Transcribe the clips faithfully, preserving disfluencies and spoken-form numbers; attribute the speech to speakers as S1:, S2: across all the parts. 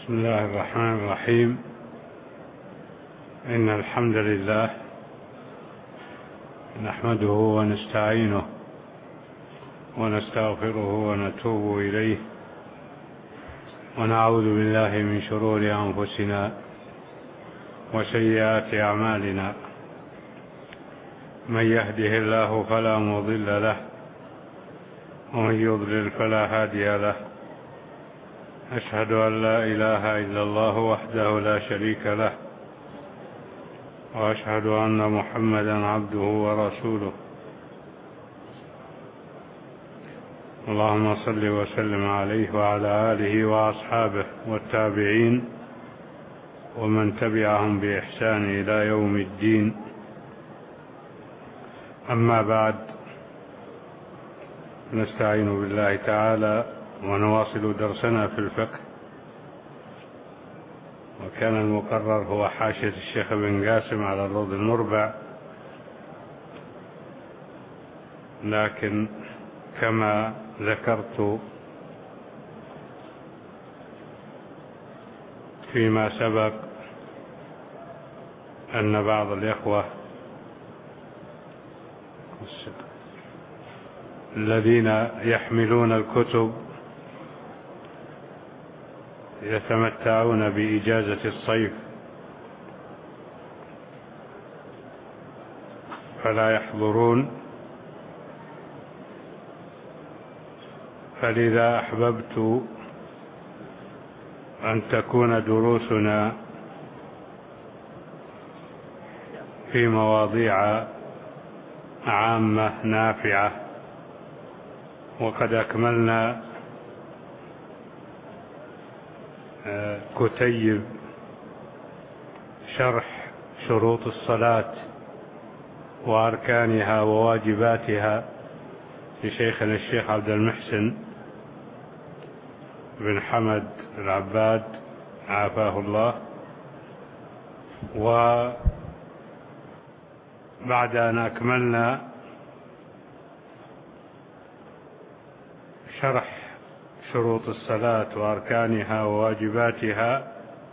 S1: بسم الله الرحمن الرحيم. إن الحمد لله نحمده ونستعينه ونستغفره ونتوب إليه، ونعوذ بالله من شرور أنفسنا وسيئات أعمالنا. من يهده الله فلا مضل له، ومن يضلل فلا هادي له. أشهد أن لا إله إلا الله وحده لا شريك له، وأشهد أن محمدا عبده ورسوله. اللهم صل وسلم عليه وعلى آله وأصحابه والتابعين ومن تبعهم بإحسان إلى يوم الدين. أما بعد، نستعين بالله تعالى ونواصل درسنا في الفقه. وكان المقرر هو حاشية الشيخ ابن قاسم على الروض المربع، لكن كما ذكرت فيما سبق أن بعض الإخوة الذين يحملون الكتب يتمتعون بإجازة الصيف، فلا يحضرون، فلذا أحببت أن تكون دروسنا في مواضيع عامة نافعة. وقد أكملنا كتيب شرح شروط الصلاة وأركانها وواجباتها لشيخنا الشيخ عبد المحسن بن حمد العباد عافاه الله. وبعد أن أكملنا شرح شروط الصلاة وأركانها وواجباتها،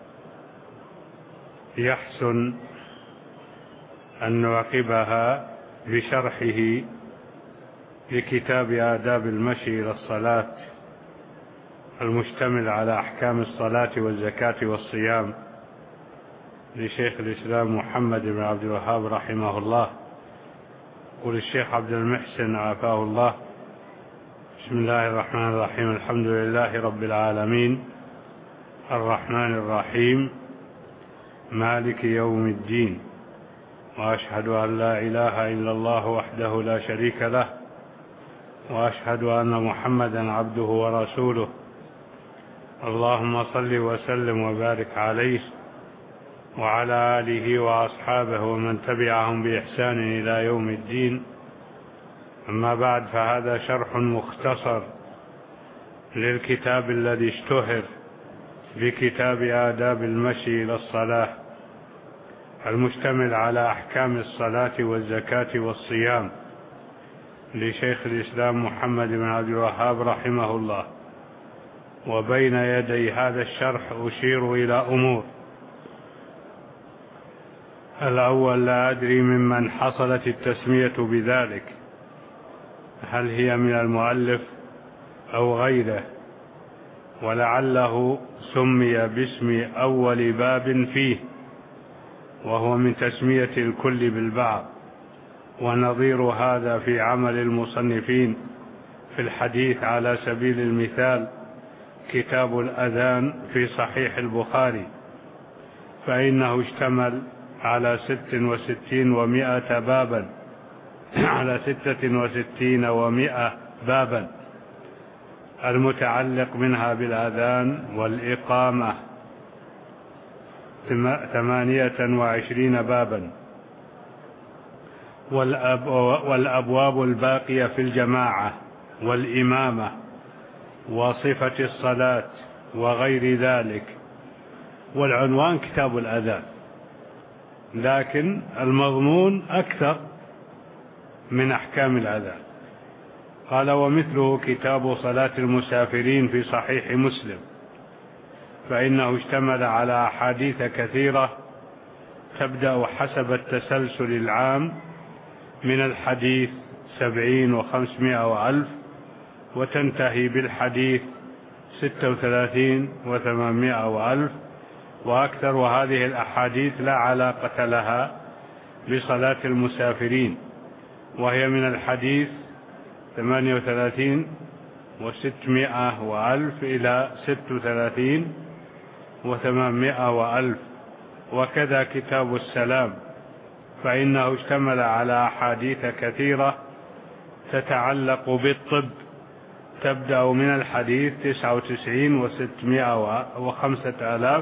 S1: يحسن أن نعقبها بشرحه لكتاب آداب المشي إلى الصلاة المشتمل على أحكام الصلاة والزكاة والصيام لشيخ الإسلام محمد بن عبد الوهاب رحمه الله، وللشيخ عبد المحسن عافاه الله. بسم الله الرحمن الرحيم. الحمد لله رب العالمين، الرحمن الرحيم، مالك يوم الدين، وأشهد أن لا إله إلا الله وحده لا شريك له، وأشهد أن محمدا عبده ورسوله. اللهم صل وسلم وبارك عليه وعلى آله وأصحابه ومن تبعهم بإحسان إلى يوم الدين. أما بعد، فهذا شرح مختصر للكتاب الذي اشتهر بكتاب آداب المشي إلى الصلاة المشتمل على أحكام الصلاة والزكاة والصيام لشيخ الإسلام محمد بن عبد الوهاب رحمه الله. وبين يدي هذا الشرح أشير إلى أمور. الأول، لا أدري ممن حصلت التسمية بذلك، هل هي من المؤلف أو غيره، ولعله سمي باسم أول باب فيه، وهو من تسمية الكل بالبعض. ونظير هذا في عمل المصنفين في الحديث على سبيل المثال كتاب الأذان في صحيح البخاري، فإنه اشتمل على ست وستين ومائة بابا على ستة وستين ومائة بابا، المتعلق منها بالأذان والإقامة ثمانية وعشرين بابا، والأب والأبواب الباقية في الجماعة والإمامة وصفة الصلاة وغير ذلك. والعنوان كتاب الأذان، لكن المضمون أكثر من أحكام الأذان. قال: ومثله كتاب صلاة المسافرين في صحيح مسلم، فإنه اشتمل على أحاديث كثيرة تبدأ حسب التسلسل العام من الحديث سبعين وخمسمائة وألف، وتنتهي بالحديث ستة وثلاثين وثمانمائة وألف وأكثر. وهذه الأحاديث لا علاقة لها بصلاة المسافرين، وهي من الحديث ثمانية وثلاثين وستمائة وألف إلى ست وثلاثين وثمانمائة وألف. وكذا كتاب السلام فإنه اشتمل على أحاديث كثيرة تتعلق بالطب، تبدأ من الحديث تسعة وتسعين وستمائة وخمسة آلاف.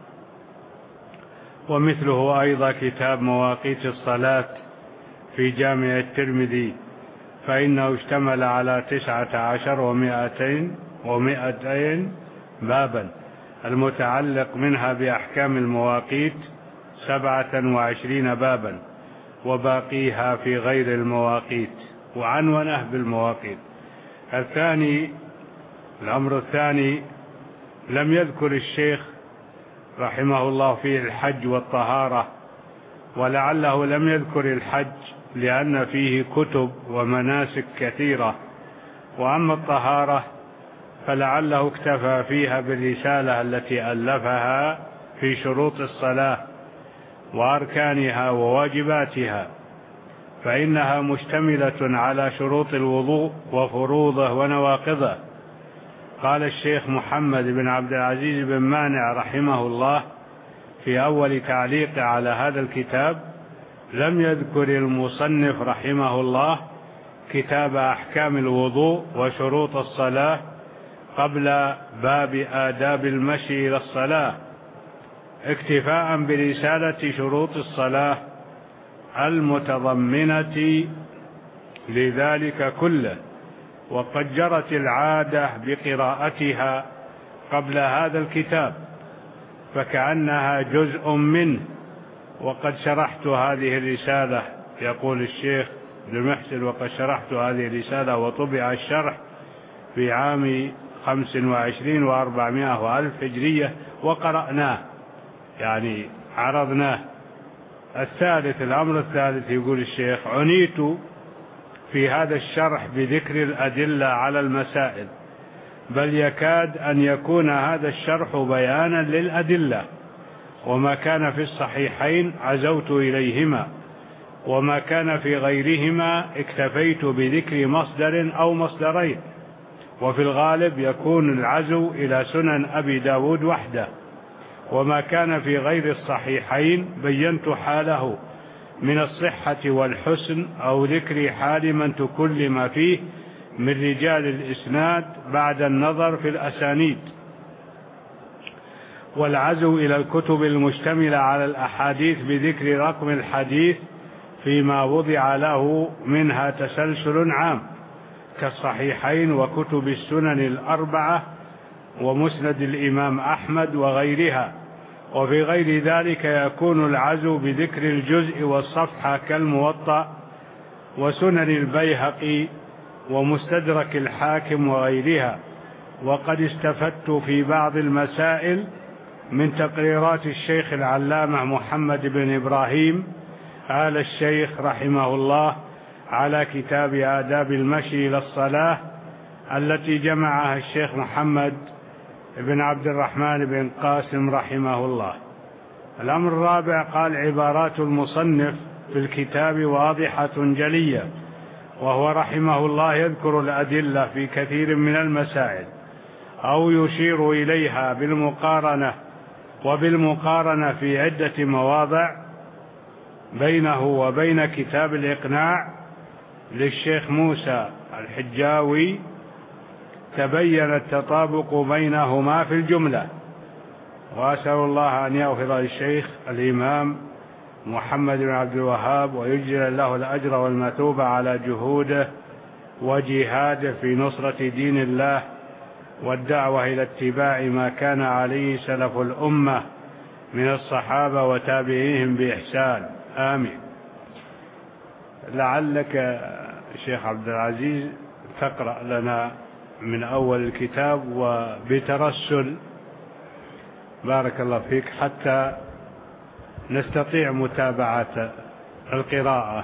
S1: ومثله أيضا كتاب مواقيت الصلاة في جامع الترمذي، فإنه اشتمل على تسعة عشر ومائتين ومائتين بابا، المتعلق منها بأحكام المواقيت سبعة وعشرين بابا، وباقيها في غير المواقيت، وعنونه بالمواقيت. الثاني الأمر الثاني لم يذكر الشيخ رحمه الله فيه الحج والطهارة، ولعله لم يذكر الحج لأن فيه كتب ومناسك كثيرة، وأما الطهارة فلعله اكتفى فيها بالرسالة التي ألفها في شروط الصلاة وأركانها وواجباتها، فإنها مشتملة على شروط الوضوء وفروضه ونواقضه. قال الشيخ محمد بن عبد العزيز بن مانع رحمه الله في أول تعليق على هذا الكتاب: لم يذكر المصنف رحمه الله كتاب أحكام الوضوء وشروط الصلاة قبل باب آداب المشي إلى الصلاة، اكتفاء برسالة شروط الصلاة المتضمنة لذلك كله. وقد جرت العادة بقراءتها قبل هذا الكتاب فكأنها جزء منه، وقد شرحت هذه الرسالة، يقول الشيخ ابن المحسن: وقد شرحت هذه الرسالة وطبع الشرح في عام خمس وعشرين وأربعمائة وألف هجرية، وقرأناه يعني عرضناه. الثالث الأمر الثالث يقول الشيخ: عنيت في هذا الشرح بذكر الأدلة على المسائل، بل يكاد أن يكون هذا الشرح بيانا للأدلة، وما كان في الصحيحين عزوت إليهما، وما كان في غيرهما اكتفيت بذكر مصدر أو مصدرين، وفي الغالب يكون العزو إلى سنن أبي داود وحده، وما كان في غير الصحيحين بينت حاله من الصحة والحسن أو ذكر حال من تكلم فيه من رجال الإسناد بعد النظر في الأسانيد. والعزو إلى الكتب المشتملة على الأحاديث بذكر رقم الحديث فيما وضع له منها تسلسل عام كالصحيحين وكتب السنن الأربعة ومسند الإمام أحمد وغيرها. وفي غير ذلك يكون العزو بذكر الجزء والصفحة كالموطأ وسنن البيهقي ومستدرك الحاكم وغيرها. وقد استفدت في بعض المسائل من تقريرات الشيخ العلامة محمد بن إبراهيم آل الشيخ رحمه الله على كتاب آداب المشي إلى الصلاة التي جمعها الشيخ محمد بن عبد الرحمن بن قاسم رحمه الله. الأمر الرابع قال: عبارات المصنف في الكتاب واضحة جلية، وهو رحمه الله يذكر الأدلة في كثير من المسائل أو يشير إليها بالمقارنة وبالمقارنة في عدة مواضع بينه وبين كتاب الإقناع للشيخ موسى الحجاوي تبين التطابق بينهما في الجملة. وأسأل الله أن يغفر للشيخ الإمام محمد بن عبد الوهاب ويجزل له الأجر والمثوبة على جهوده وجهاده في نصرة دين الله والدعوة إلى اتباع ما كان عليه سلف الأمة من الصحابة وتابعيهم بإحسان، آمين. لعلك الشيخ عبد العزيز تقرأ لنا من أول الكتاب وبترسل بارك الله فيك حتى نستطيع متابعة القراءة.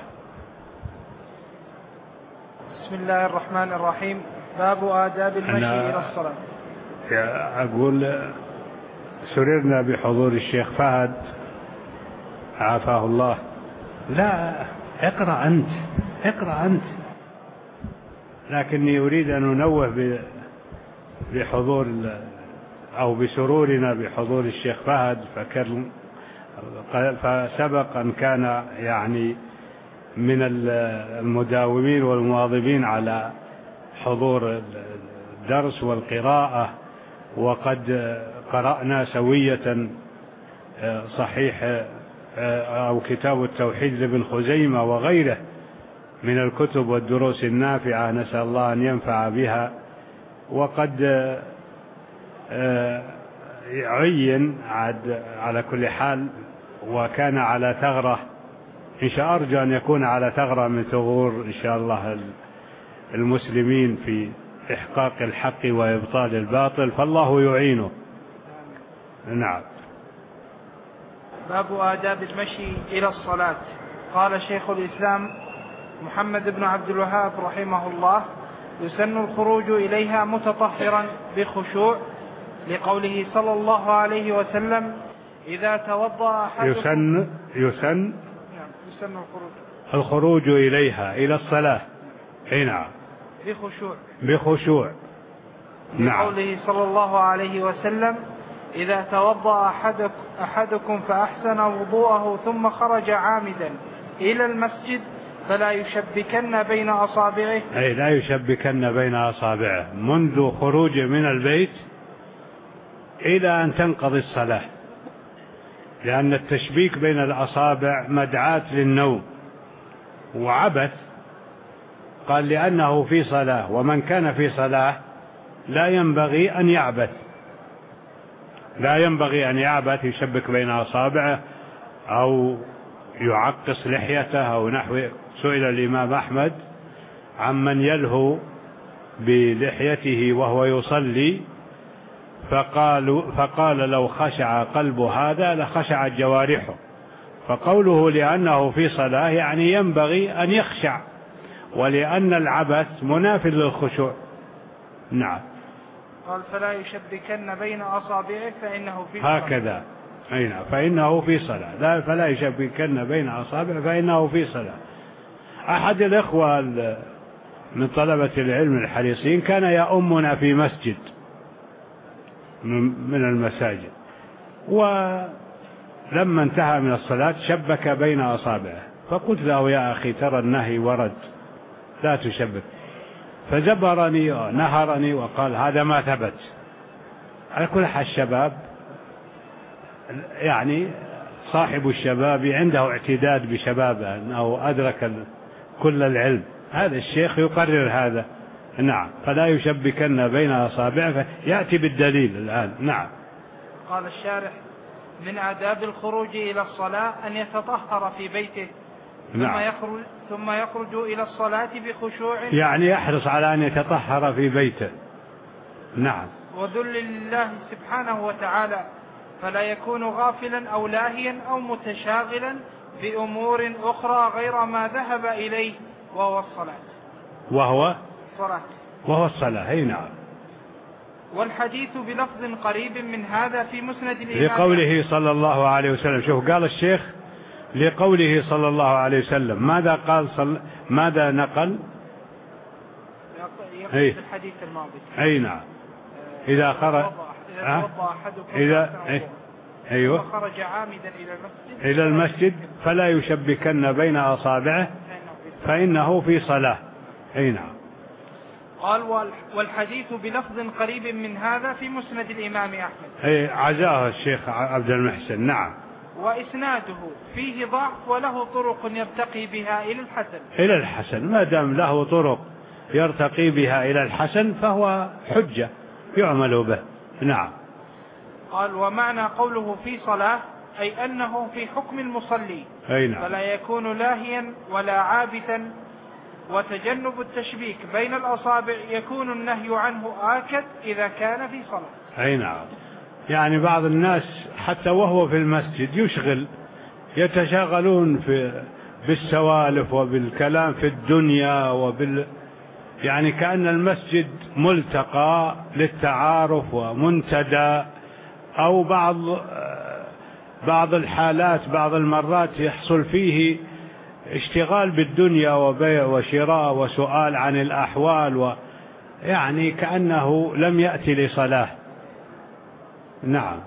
S2: بسم الله الرحمن الرحيم. باب آداب المشي إلى الصلاة.
S1: أقول سررنا بحضور الشيخ فهد عافاه الله. لا اقرأ أنت اقرأ أنت، لكني أريد أن أنوه بحضور أو بسرورنا بحضور الشيخ فهد، فكان فسبق أن كان يعني من المداومين والمواظبين على حضور الدرس والقراءة، وقد قرأنا سوية صحيح أو كتاب التوحيد لابن خزيمة وغيره من الكتب والدروس النافعة، نسأل الله أن ينفع بها. وقد عين عاد على كل حال، وكان على ثغرة إن شاء أرجو أن يكون على ثغرة من ثغور إن شاء الله المسلمين في إحقاق الحق وإبطال الباطل، فالله يعينه. نعم.
S2: باب آداب المشي إلى الصلاة. قال شيخ الإسلام محمد بن عبد الوهاب رحمه الله: يسن الخروج إليها متطهرا بخشوع، لقوله صلى الله عليه وسلم: إذا توضأ أحدكم.
S1: يسن يسن
S2: نعم يسن الخروج
S1: الخروج إليها إلى الصلاة. نعم.
S2: بخشوع
S1: بخشوع. نعم.
S2: لقوله صلى الله عليه وسلم: إذا توضأ أحدك أحدكم فأحسن وضوءه ثم خرج عامدا إلى المسجد فلا يشبكن بين أصابعه.
S1: أي لا يشبكن بين أصابعه منذ خروجه من البيت إلى أن تنقضي الصلاة، لأن التشبيك بين الأصابع مدعاة للنوم وعبث. قال لأنه في صلاة، ومن كان في صلاة لا ينبغي أن يعبث، لا ينبغي أن يعبث يشبك بين أصابعه أو يعقص لحيته أو نحو. سئل الإمام أحمد عمن يلهو بلحيته وهو يصلي فقال, فقال لو خشع قلب هذا لخشعت جوارحه. فقوله لأنه في صلاة يعني ينبغي أن يخشع، ولأن العبث مناف للخشوع. نعم.
S2: قال فلا يشبكن بين أصابعه فإنه في صلاة.
S1: هكذا. أي نعم. فإنه في صلاة. لا فلا يشبكن بين أصابعه فإنه في صلاة. أحد الإخوة من طلبة العلم الحريصين كان يؤمنا في مسجد من المساجد، ولما انتهى من الصلاة شبك بين أصابعه، فقلت له: يا أخي ترى النهي ورد لا تشبك. فزبرني ونهرني وقال: هذا ما ثبت. على كل حال الشباب يعني صاحب الشباب عنده اعتداد بشبابه أنه أدرك كل العلم، هذا الشيخ يقرر هذا. نعم. فلا يشبكن بين أصابعه، يأتي بالدليل الآن. نعم.
S2: قال الشارح: من آداب الخروج إلى الصلاة أن يتطهر في بيته. نعم. ثم يخرج, ثم يخرج إلى الصلاة بخشوع،
S1: يعني يحرص على أن يتطهر في بيته. نعم.
S2: وذل لله سبحانه وتعالى، فلا يكون غافلا أو لاهيا أو متشاغلا بأمور أخرى غير ما ذهب إليه وهو الصلاة.
S1: وهو
S2: الصلاة
S1: وهو الصلاة. أي نعم.
S2: والحديث بلفظ قريب من هذا في مسند الإمام
S1: لقوله صلى الله عليه وسلم. شوف قال الشيخ لقوله صلى الله عليه وسلم. ماذا قال صل... ماذا نقل؟
S2: يقول في الحديث الماضي.
S1: أي نعم. إذا خرج
S2: إذا توضأ أحدكم
S1: إذا أيوه
S2: خرج عامدا إلى المسجد
S1: إلى المسجد فلا يشبكن بين أصابعه فإنه في صلاة. أي نعم.
S2: قال والحديث بلفظ قريب من هذا في مسند الإمام أحمد.
S1: أي عزاه الشيخ عبد المحسن. نعم.
S2: وإسناده فيه ضعف وله طرق يرتقي بها إلى الحسن.
S1: إلى الحسن. ما دام له طرق يرتقي بها إلى الحسن فهو حجة يعمل به. نعم.
S2: قال ومعنى قوله في صلاة أي أنه في حكم المصلي.
S1: أي نعم.
S2: فلا يكون لاهيا ولا عابثا. وتجنب التشبيك بين الأصابع يكون النهي عنه آكد إذا كان في صلاة.
S1: أي نعم. يعني بعض الناس حتى وهو في المسجد يشغل، يتشاغلون في بالسوالف وبالكلام في الدنيا وبال يعني كأن المسجد ملتقى للتعارف ومنتدى، أو بعض بعض الحالات بعض المرات يحصل فيه اشتغال بالدنيا وبيع وشراء وسؤال عن الأحوال، و يعني كأنه لم يأتي لصلاة. نعم،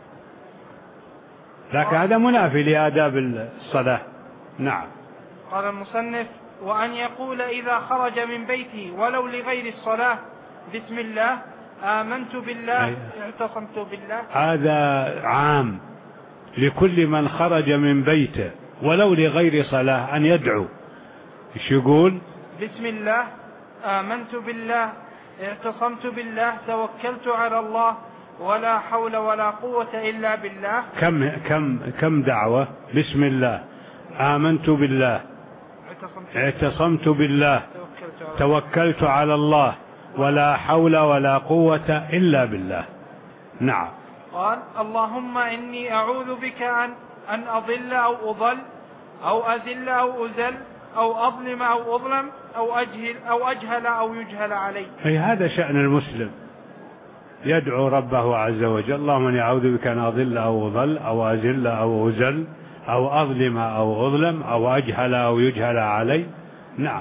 S1: لكن هذا منافي لآداب الصلاة. نعم.
S2: قال المصنف: وأن يقول إذا خرج من بيته ولو لغير الصلاة: بسم الله، آمنت بالله،
S1: أي.
S2: اعتصمت بالله.
S1: هذا عام لكل من خرج من بيته ولو لغير صلاة أن يدعو. ايش يقول؟
S2: بسم الله، آمنت بالله، اعتصمت بالله، توكلت على الله، ولا حول ولا قوة إلا بالله.
S1: كم كم كم دعوة؟ بسم الله، آمنت بالله، اعتصمت بالله، توكلت على الله، ولا حول ولا قوة إلا بالله. نعم.
S2: قال: اللهم إني أعوذ بك أن أن أضل أو أضل أو أذل أو أزل أو أظلم أو أظلم أو أجهل أو أجهل أو يجهل علي.
S1: أي هذا شأن المسلم، يدعو ربه عز وجل: اللهم إني أعوذ بك أن أضل أو أضل أو أزل أو أزل أو أظلم أو أظلم أو أجهل أو يجهل علي. نعم.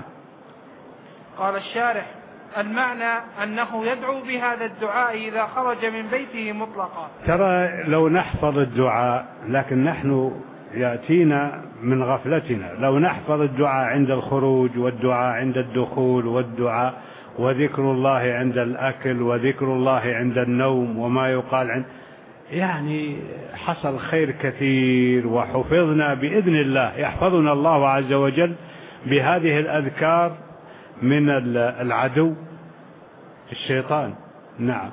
S2: قال الشارح: المعنى أنه يدعو بهذا الدعاء إذا خرج من بيته مطلقا.
S1: ترى لو نحفظ الدعاء، لكن نحن يأتينا من غفلتنا، لو نحفظ الدعاء عند الخروج والدعاء عند الدخول والدعاء وذكر الله عند الأكل وذكر الله عند النوم وما يقال عند، يعني حصل خير كثير وحفظنا بإذن الله، يحفظنا الله عز وجل بهذه الأذكار من العدو الشيطان. نعم.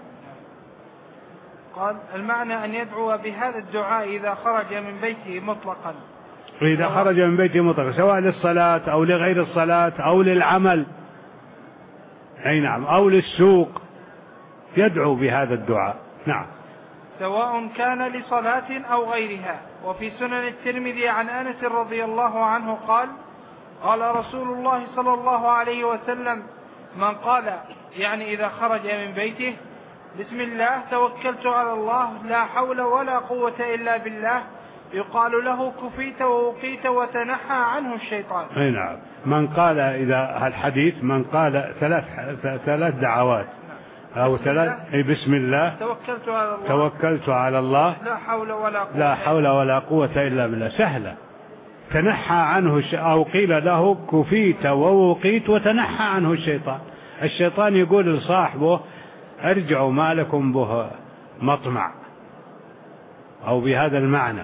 S2: قال: المعنى أن يدعو بهذا الدعاء إذا خرج من بيته مطلقا.
S1: إذا خرج من بيته مطلقا، سواء للصلاة أو لغير الصلاة أو للعمل، أي نعم، أو للسوق، يدعو بهذا الدعاء. نعم.
S2: سواء كان لصلاة أو غيرها. وفي سنن الترمذي عن أنس رضي الله عنه قال: قال رسول الله صلى الله عليه وسلم: من قال، يعني إذا خرج من بيته: بسم الله، توكلت على الله، لا حول ولا قوة إلا بالله، يقال له كفيت ووقيت وتنحى عنه الشيطان.
S1: أي نعم. من قال، إذا الحديث من قال ثلاث ثلاث دعوات أو ثلاث، أي بسم الله،
S2: توكلت على الله،
S1: توكلت على الله،
S2: لا حول ولا قوة,
S1: لا حول ولا قوة إلا بالله، سهلة. تنحى عنه، أو قيل له كفيت ووقيت وتنحى عنه الشيطان. الشيطان يقول لصاحبه: ارجعوا ما لكم به مطمع، أو بهذا المعنى.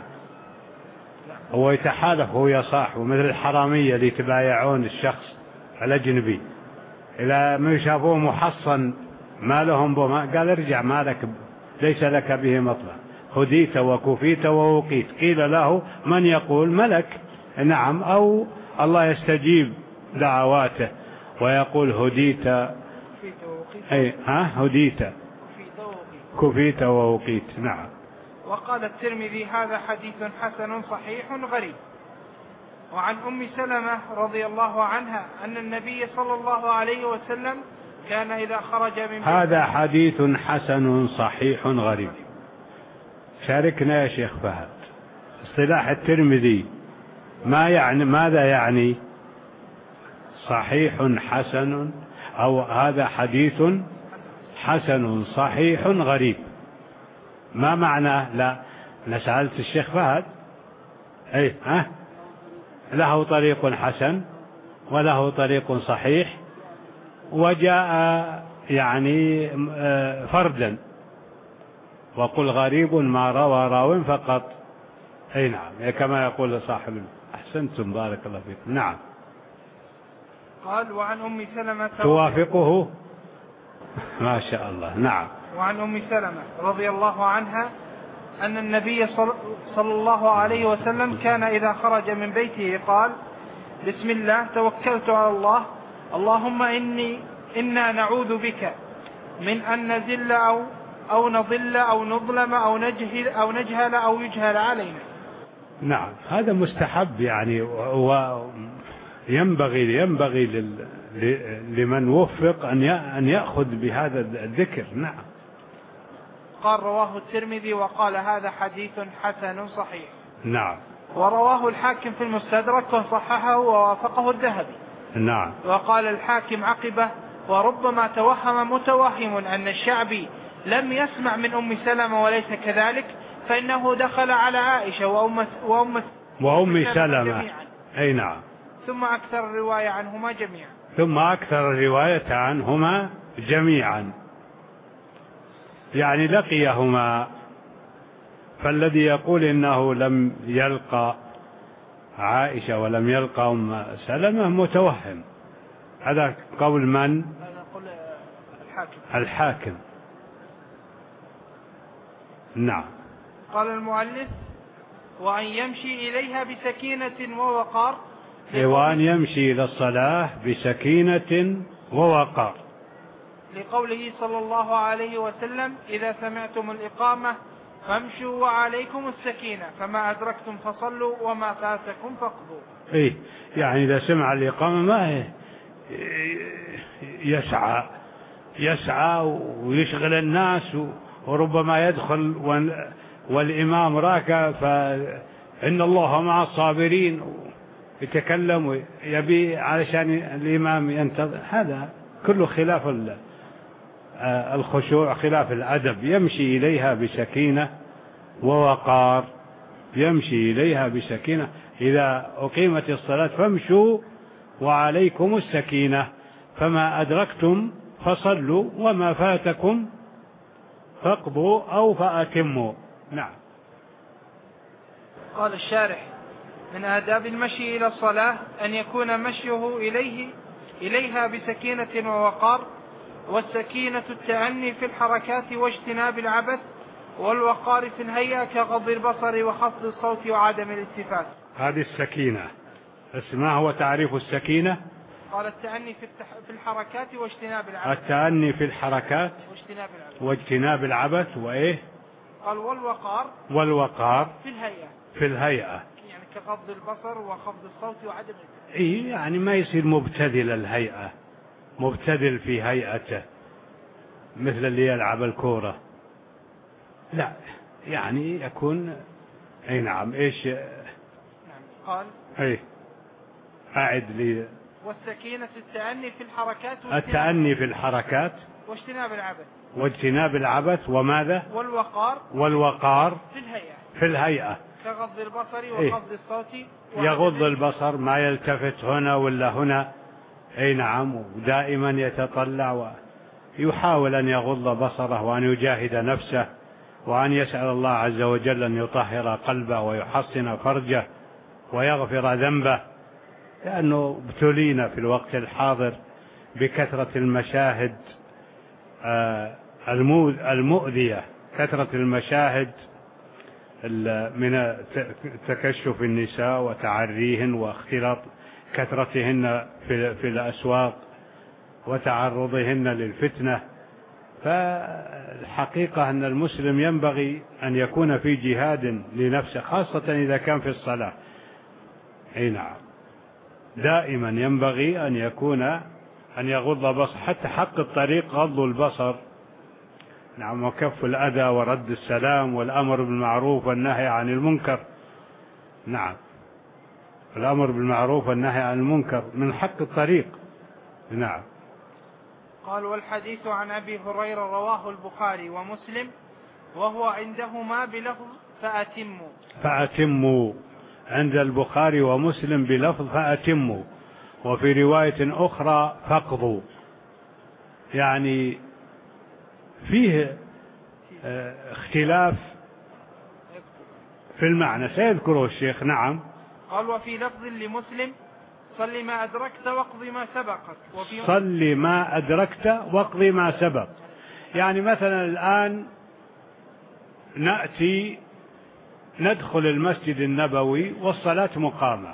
S1: هو يتحالف هو يا صاحبه، مثل الحرامية اللي يتبايعون الشخص الأجنبي، إذا ما يشافوه محصن ما لهم به، قال: ارجع ما لك، ليس لك به مطمع، هديت وكفيت ووقيت. قيل له: من يقول؟ ملك. نعم، أو الله يستجيب دعواته ويقول: هديت، أي ها هديت كفيت ووقيت. نعم.
S2: وقال الترمذي: هذا حديث حسن صحيح غريب. وعن أم سلمة رضي الله عنها أن النبي صلى الله عليه وسلم كان إذا خرج من بيته.
S1: هذا حديث حسن صحيح غريب. شاركنا يا شيخ فهد. اصطلاح الترمذي ما يعني، ماذا يعني صحيح حسن، أو هذا حديث حسن صحيح غريب؟ ما معناه؟ لا، نسألت الشيخ فهد. أي ها، له طريق حسن وله طريق صحيح، وجاء يعني فردا، وقل غريب ما روى راو فقط. أي نعم، كما يقول صاحب. أحسنتم، بارك الله فيكم. نعم.
S2: قال: وعن أم سلمة
S1: توافقه ما شاء الله. نعم.
S2: وعن أم سلمة رضي الله عنها أن النبي صلى الله عليه وسلم كان إذا خرج من بيته قال: بسم الله، توكلت على الله، اللهم إني إنا نعوذ بك من أن نزل أو أو نضل أو نظلم أو نجهل أو نجهل أو يجهل علينا.
S1: نعم، هذا مستحب يعني، وينبغي ينبغي لل... لمن وفق أن أن يأخذ بهذا الذكر. نعم.
S2: قال رواه الترمذي وقال هذا حديث حسن صحيح.
S1: نعم.
S2: ورواه الحاكم في المستدرك وصححه ووافقه الذهبي.
S1: نعم.
S2: وقال الحاكم عقبه: وربما توهم متوهم أن الشعبي لم يسمع من أم سلمة وليس كذلك، فإنه دخل على عائشة وأم وأم
S1: وأم سلمة. أي نعم.
S2: ثم أكثر الرواية عنهما جميعا.
S1: ثم أكثر الرواية عنهما جميعا، يعني لقيهما. فالذي يقول إنه لم يلقى عائشة ولم يلقى أم سلمة متوهم. هذا قول من؟
S2: هذا قول الحاكم.
S1: الحاكم. نعم.
S2: قال المؤلف: وأن يمشي إليها بسكينة ووقار.
S1: وأن يمشي إلى الصلاة بسكينة ووقار،
S2: لقوله صلى الله عليه وسلم: إذا سمعتم الإقامة فامشوا وعليكم السكينة، فما أدركتم فصلوا وما فاتكم فاقضوا.
S1: إيه، يعني إذا سمع الإقامة ما يسعى يسعى ويشغل الناس، وربما يدخل والإمام راكع فإن الله مع الصابرين، يتكلم ويبي علشان الإمام ينتظر. هذا كله خلاف الخشوع، خلاف الأدب. يمشي إليها بسكينة ووقار، يمشي إليها بسكينة. إذا أقيمت الصلاة فامشوا وعليكم السكينة، فما أدركتم فصلوا وما فاتكم فاقضوا أو فأتموا. نعم.
S2: قال الشارح: من آداب المشي إلى الصلاة أن يكون مشيه إليه إليها بسكينة ووقار. والسكينة التأني في الحركات واجتناب العبث، والوقار في الهيئة كغض البصر وخفض الصوت وعدم الالتفات.
S1: هذه السكينة. ما هو تعريف السكينة؟
S2: قال: التأني في, التح... في الحركات واجتناب العبث.
S1: التأني في الحركات
S2: واجتناب العبث.
S1: واجتناب العبث وإيه؟
S2: قال: والوقار.
S1: والوقار
S2: في الهيئة.
S1: في الهيئة
S2: يعني كغض البصر وخفض الصوت وعدم الالتفات.
S1: إيه، يعني ما يصير مبتذل الهيئة، مبتذل في هيئته مثل اللي يلعب الكورة، لا، يعني يكون. أي نعم. إيش؟
S2: نعم. قال:
S1: أي أعد لي.
S2: والسكينة التأني في الحركات
S1: التأني في الحركات
S2: واجتناب العبث
S1: واجتناب العبث وماذا؟
S2: والوقار
S1: والوقار
S2: في الهيئة
S1: في الهيئة
S2: كغض البصر وخفض
S1: إيه؟
S2: الصوت.
S1: يغض البصر، ما يلتفت هنا ولا هنا. أي نعم. ودائما يتطلع ويحاول أن يغض بصره وأن يجاهد نفسه وأن يسأل الله عز وجل أن يطهر قلبه ويحصن فرجه ويغفر ذنبه، لأنه ابتلينا في الوقت الحاضر بكثرة المشاهد المؤذية، كثرة المشاهد من تكشف النساء وتعريهن واختلاط كثرتهن في الأسواق وتعرضهن للفتنة. فالحقيقة أن المسلم ينبغي أن يكون في جهاد لنفسه، خاصة إذا كان في الصلاة. أي نعم. دائما ينبغي أن يكون أن يغض بصر، حتى حق الطريق غض البصر. نعم. وكف الأذى ورد السلام والأمر بالمعروف والنهي عن المنكر. نعم. الأمر بالمعروف والنهي عن المنكر من حق الطريق. نعم.
S2: قال: والحديث عن أبي هريرة رواه البخاري ومسلم وهو عندهما بلفظ فأتموا.
S1: فأتموا عند البخاري ومسلم بلفظ فأتموا، وفي رواية أخرى فاقضوا. يعني فيه اختلاف في المعنى سيذكره الشيخ. نعم.
S2: قال: وفي لفظ لمسلم: صل ما أدركت واقض ما سبقك.
S1: صل ما أدركت واقض ما سبق. يعني مثلا الآن نأتي ندخل المسجد النبوي والصلاة مقامة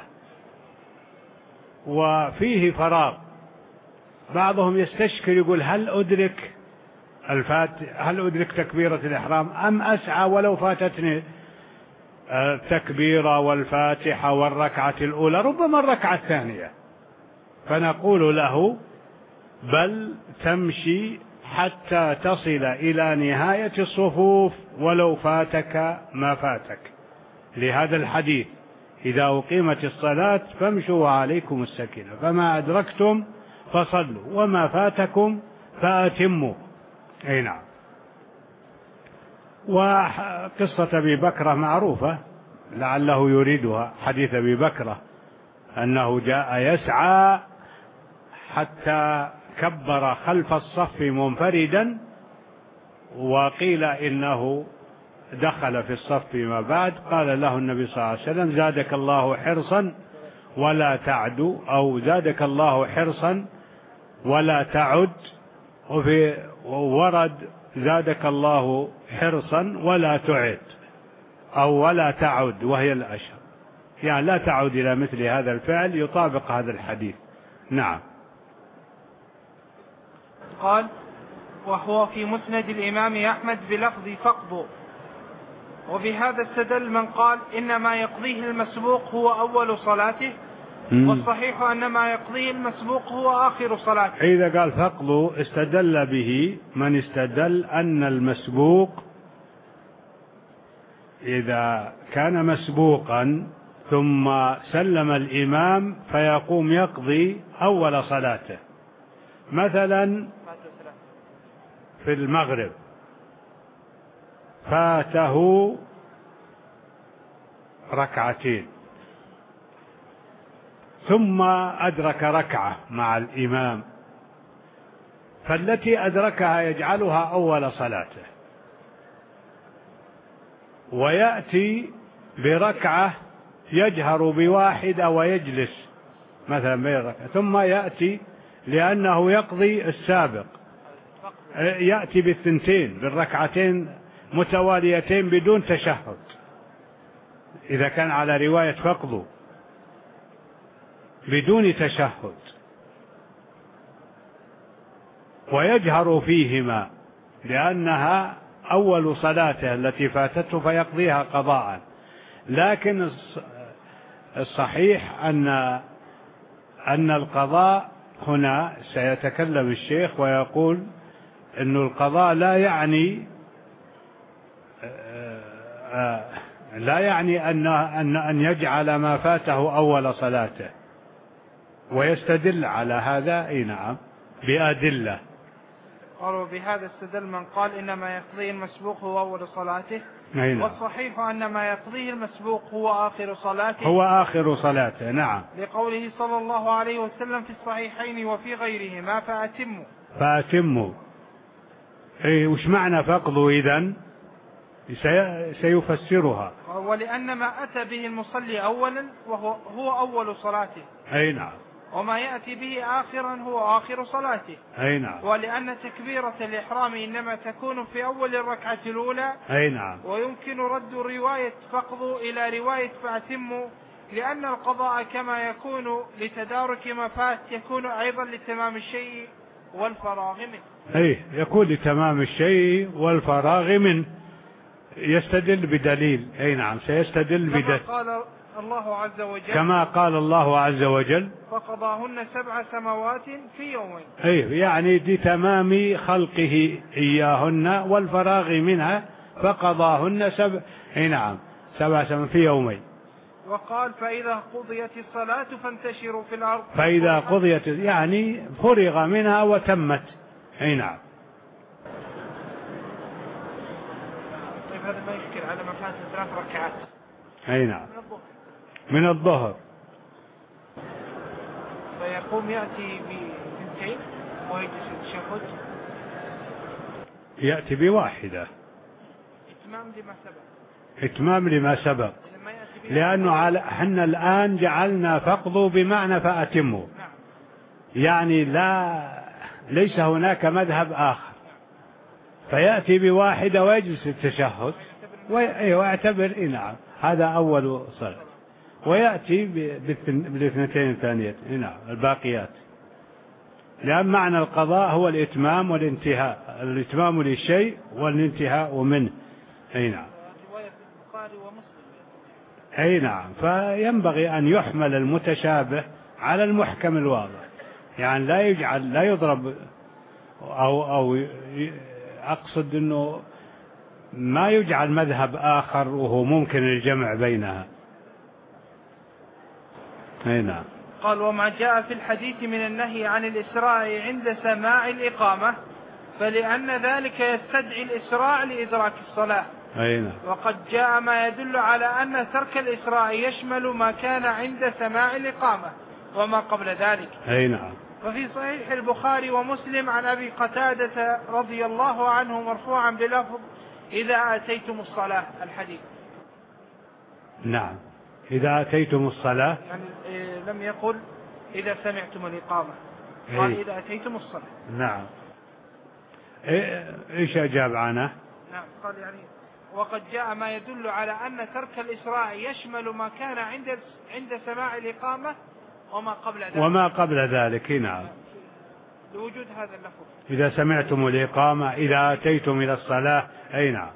S1: وفيه فراغ، بعضهم يستشكر يقول: هل أدرك الفات هل أدرك تكبيرة الإحرام أم أسعى ولو فاتتني التكبيرة والفاتحة والركعة الأولى ربما الركعة الثانية، فنقول له بل تمشي حتى تصل إلى نهاية الصفوف ولو فاتك ما فاتك، لهذا الحديث إذا أقيمت الصلاة فامشوا وعليكم السكينة، فما أدركتم فصلوا وما فاتكم فأتموا. أي نعم. وقصة أبي بكرة معروفة لعله يريدها، حديث أبي بكرة أنه جاء يسعى حتى كبر خلف الصف منفردا، وقيل إنه دخل في الصف فيما بعد، قال له النبي صلى الله عليه وسلم زادك الله حرصا ولا تعد، أو زادك الله حرصا ولا تعد، وفي ورد زادك الله حرصا ولا تعد أو ولا تعد، وهي الأشهر، يعني لا تعود إلى مثل هذا الفعل يطابق هذا الحديث. نعم.
S2: قال وهو في مسند الإمام أحمد بلفظ فقضوا، وبهذا استدل من قال إنما يقضيه المسبوق هو أول صلاته، والصحيح أن ما يقضيه المسبوق هو آخر صلاته.
S1: إذا قال فقضوا استدل به من استدل أن المسبوق إذا كان مسبوقا ثم سلم الإمام فيقوم يقضي أول صلاته، مثلا في المغرب فاته ركعتين ثم أدرك ركعة مع الإمام، فالتي أدركها يجعلها أول صلاته، ويأتي بركعة يجهر بواحدة ويجلس مثلا بين ركعة، ثم يأتي لأنه يقضي السابق يأتي بالثنتين بالركعتين متواليتين بدون تشهد، إذا كان على رواية فقضوا بدون تشهد، ويجهر فيهما لأنها أول صلاته التي فاتته فيقضيها قضاء. لكن الصحيح أن أن القضاء هنا سيتكلم الشيخ ويقول أن القضاء لا يعني لا يعني أن أن أن يجعل ما فاته أول صلاته، ويستدل على هذا. أي نعم بأدلة.
S2: قالوا بهذا استدل من قال إنما يقضيه المسبوق هو أول صلاته،
S1: نعم.
S2: والصحيح أن ما يقضيه المسبوق هو آخر صلاته
S1: هو آخر صلاته. نعم.
S2: لقوله صلى الله عليه وسلم في الصحيحين وفي غيرهما فأتموا
S1: فأتموا. إيه وش معنى فقضوا إذن؟ سيفسرها.
S2: ولأن ما أتى به المصلي أولا وهو هو أول صلاته.
S1: أي نعم.
S2: وما يأتي به آخرا هو آخر صلاته.
S1: أي نعم.
S2: ولأن تكبيرة الإحرام إنما تكون في أول الركعة الأولى.
S1: أي نعم.
S2: ويمكن رد رواية فقضوا إلى رواية فأتموا، لأن القضاء كما يكون لتدارك ما فات يكون أيضا لتمام الشيء والفراغ منه.
S1: أي يكون لتمام الشيء والفراغ منه. يستدل بدليل. أي نعم سيستدل بدليل
S2: كما قال الله عز وجل
S1: كما قال الله عز وجل
S2: فقضاهن سبع سماوات في يومين.
S1: أي يعني لتمام خلقه إياهن والفراغ منها فقضاهن سبع. أي نعم سبع سماوات في يومين.
S2: وقال فإذا قضيت الصلاة فانتشروا في الأرض.
S1: فإذا قضيت يعني فرغ منها وتمت. أي نعم.
S2: طيب هذا ما يشكل على ما فات ثلاث ركعات.
S1: أي نعم من الظهر.
S2: فيقوم يأتي بثنتين ويجلس التشهد.
S1: يأتي بواحدة.
S2: إتمام لما سبق.
S1: إتمام لما سبق. لأنه على احنا الآن جعلنا فقضوا بمعنى فأتموا.
S2: نعم.
S1: يعني لا ليس هناك مذهب آخر. فيأتي بواحدة ويجلس التشهد ويعتبر. نعم هذا أول صلاة، ويأتي بالاثنتين الثانية. نعم الباقيات. لأن معنى القضاء هو الإتمام والانتهاء، الإتمام للشيء والانتهاء منه. أي نعم. أي نعم. فينبغي أن يحمل المتشابه على المحكم الواضح، يعني لا يجعل لا يضرب أو أو أقصد أنه ما يجعل مذهب آخر وهو ممكن الجمع بينها. أي نعم.
S2: قال: وما جاء في الحديث من النهي عن الإسراء عند سماع الإقامة فلأن ذلك يستدعي الإسراء لإدراك الصلاة.
S1: أي نعم.
S2: وقد جاء ما يدل على أن ترك الإسراء يشمل ما كان عند سماع الإقامة وما قبل ذلك.
S1: أي نعم.
S2: ففي صحيح البخاري ومسلم عن أبي قتادة رضي الله عنه مرفوعا بلفظ: إذا أتيتم الصلاة، الحديث.
S1: نعم. إذا أتيتم الصلاة،
S2: يعني إيه لم يقل إذا سمعتم الإقامة، قال إذا أتيتم الصلاة.
S1: نعم. إيش أجاب عنه؟
S2: نعم. قال يعني وقد جاء ما يدل على أن ترك الإسراء يشمل ما كان عند عند سماع الإقامة وما قبل ذلك.
S1: وما قبل ذلك. نعم.
S2: لوجود هذا اللفظ.
S1: إذا سمعتم الإقامة، إذا أتيتم إلى الصلاة. أي نعم.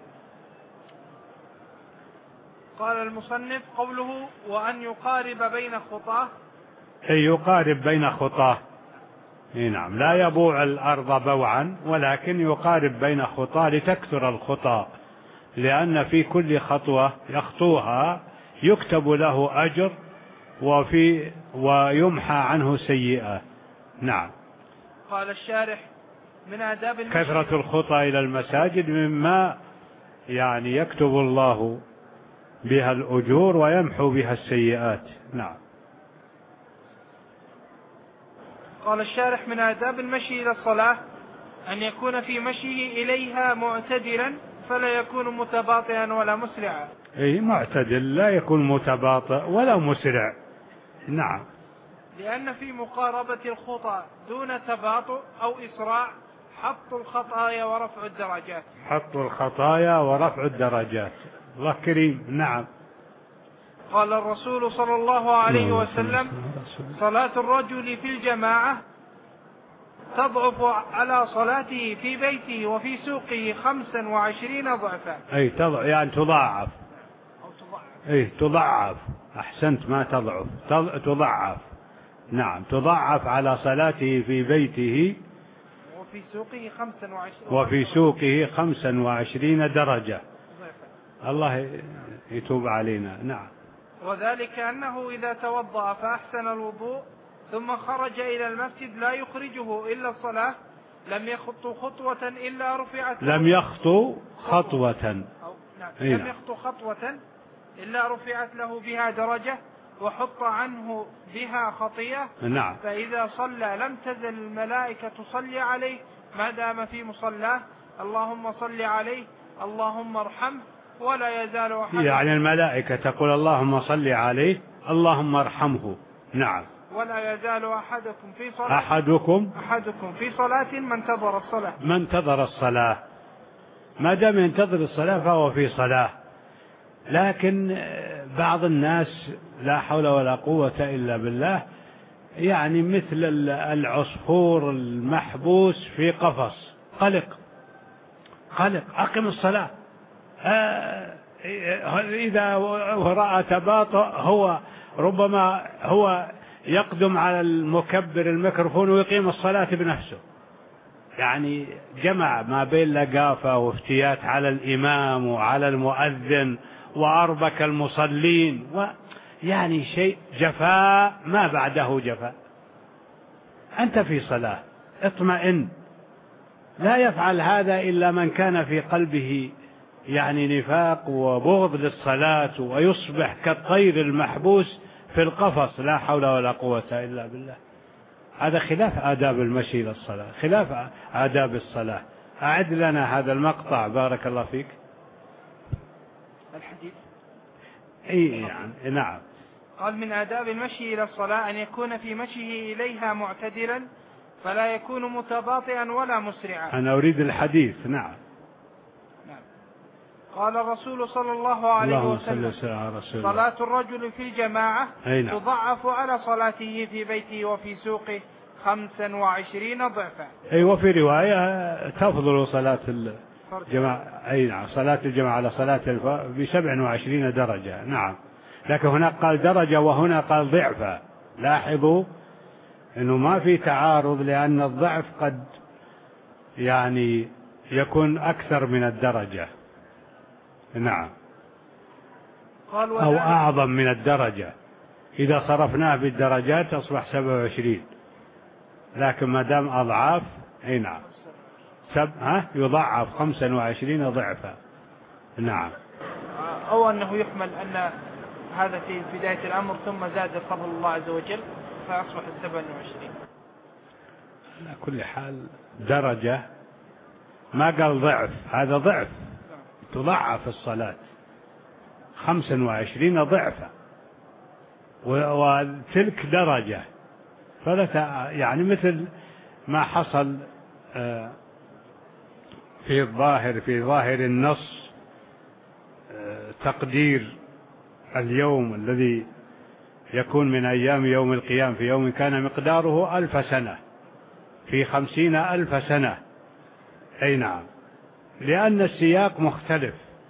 S2: قال المصنف: قوله وأن يقارب بين خطاه،
S1: أي يقارب بين خطاه. أي نعم. لا يبوع الأرض بوعا، ولكن يقارب بين خطاه لتكثر الخطى، لأن في كل خطوة يخطوها يكتب له أجر وفي ويمحى عنه سيئة. نعم.
S2: قال الشارح: من آداب
S1: كثرة الخطى إلى المساجد مما يعني يكتب الله بها الأجور ويمحو بها السيئات. نعم.
S2: قال الشارح: من آداب المشي إلى الصلاة أن يكون في مشيه إليها معتدلا، فلا يكون متباطئا ولا مسرعا.
S1: أي معتدل، لا يكون متباطئ ولا مسرع. نعم.
S2: لأن في مقاربة الخطى دون تباطؤ أو إسراع حط الخطايا ورفع الدرجات.
S1: حط الخطايا ورفع الدرجات. الله كريم. نعم.
S2: قال الرسول صلى الله عليه وسلم: صلاة الرجل في الجماعة تضعف على صلاته في بيته وفي سوقه خمسا وعشرين ضعفا.
S1: أي تضع يعني تضاعف.
S2: أو تضعف.
S1: أي تضعف. أحسنت، ما تضعف، تضعف. نعم. تضعف على صلاته في بيته
S2: وفي سوقه خمسا وعشرين
S1: وفي سوقه خمسا وعشرين درجة. الله يتوب علينا. نعم.
S2: وذلك أنه إذا توضأ فأحسن الوضوء ثم خرج إلى المسجد لا يخرجه إلا الصلاة لم يخطو خطوة إلا رفعت له
S1: لم يخطو خطوة
S2: أو نعم.
S1: لم
S2: نعم. يخطو خطوة إلا رفعت له بها درجة وحط عنه بها خطيئة.
S1: نعم.
S2: فإذا صلى لم تزل الملائكة تصلي عليه ما دام في مصلاه: اللهم صل عليه، اللهم ارحمه، ولا يزال أحد.
S1: يعني الملائكة تقول اللهم صل عليه، اللهم ارحمه. نعم.
S2: ولا يزال أحدكم في صلاة
S1: أحدكم
S2: أحدكم في صلاة ما انتظر الصلاة
S1: ما انتظر الصلاة. ما دام ينتظر الصلاة فهو في صلاة. لكن بعض الناس لا حول ولا قوة إلا بالله، يعني مثل العصفور المحبوس في قفص، قلق قلق أقم الصلاة. إذا رأى تباطؤ هو ربما هو يقدم على المكبر الميكروفون ويقيم الصلاة بنفسه. يعني جمع ما بين لقافة وافتيات على الإمام وعلى المؤذن وأربك المصلين، ويعني شيء جفاء ما بعده جفاء. أنت في صلاة، اطمئن. لا يفعل هذا إلا من كان في قلبه يعني نفاق وبغض للصلاة، ويصبح كالطير المحبوس في القفص. لا حول ولا قوة إلا بالله. هذا خلاف آداب المشي إلى الصلاة، خلاف آداب الصلاة. أعد لنا هذا المقطع بارك الله فيك.
S2: الحديث.
S1: إيه يعني. نعم.
S2: قال: من آداب المشي إلى الصلاة أن يكون في مشيه إليها معتدلا فلا يكون متباطئا ولا مسرعا.
S1: أنا أريد الحديث. نعم.
S2: نعم. قال الرسول صلى الله عليه وسلم: صلاة الرجل في الجماعة
S1: نعم.
S2: تضعف على صلاته في بيته وفي سوقه خمسا وعشرين ضعفا.
S1: أي وفي رواية تفضل صلاة الجماعة، أي نعم، صلاة الجماعة على صلاة الفرد بسبع وعشرين درجة. نعم، لكن هناك قال درجة وهنا قال ضعفا. لاحظوا أنه ما في تعارض، لأن الضعف قد يعني يكون أكثر من الدرجة. نعم، أو أعظم من الدرجة. إذا صرفناه بالدرجات أصبح سبع وعشرين، لكن ما دام أضعاف أي نعم سب ها يضعف خمسا وعشرين ضعفا. نعم،
S2: أو أنه يحمل أن هذا في بداية الأمر ثم زاد فضل الله عز وجل فأصبح سبع وعشرين.
S1: على كل حال درجة، ما قال ضعف، هذا ضعف، تضعف الصلاة خمسا وعشرين ضعفا، وتلك درجة. فلا يعني مثل ما حصل في الظاهر في ظاهر النص تقدير اليوم الذي يكون من أيام يوم القيامة في يوم كان مقداره ألف سنة في خمسين ألف سنة. أي نعم، لأن السياق مختلف.